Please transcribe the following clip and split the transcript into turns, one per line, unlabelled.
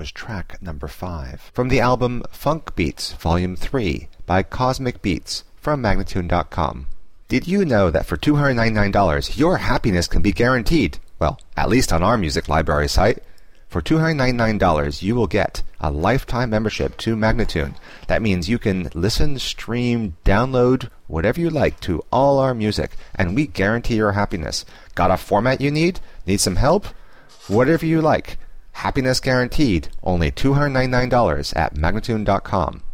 was track number 5 from the album Funk Beats Volume 3 by Cosmic Beats from Magnatune.com. Did you know that for $299 your happiness can be guaranteed? Well, at least on our music library site. For $299 you will get a lifetime membership to Magnatune. That means you can listen, stream, download, whatever you like to all our music, and we guarantee your happiness. Got a format you need? Need some help? Whatever you like. Happiness guaranteed. Only $299 at Magnatune.com.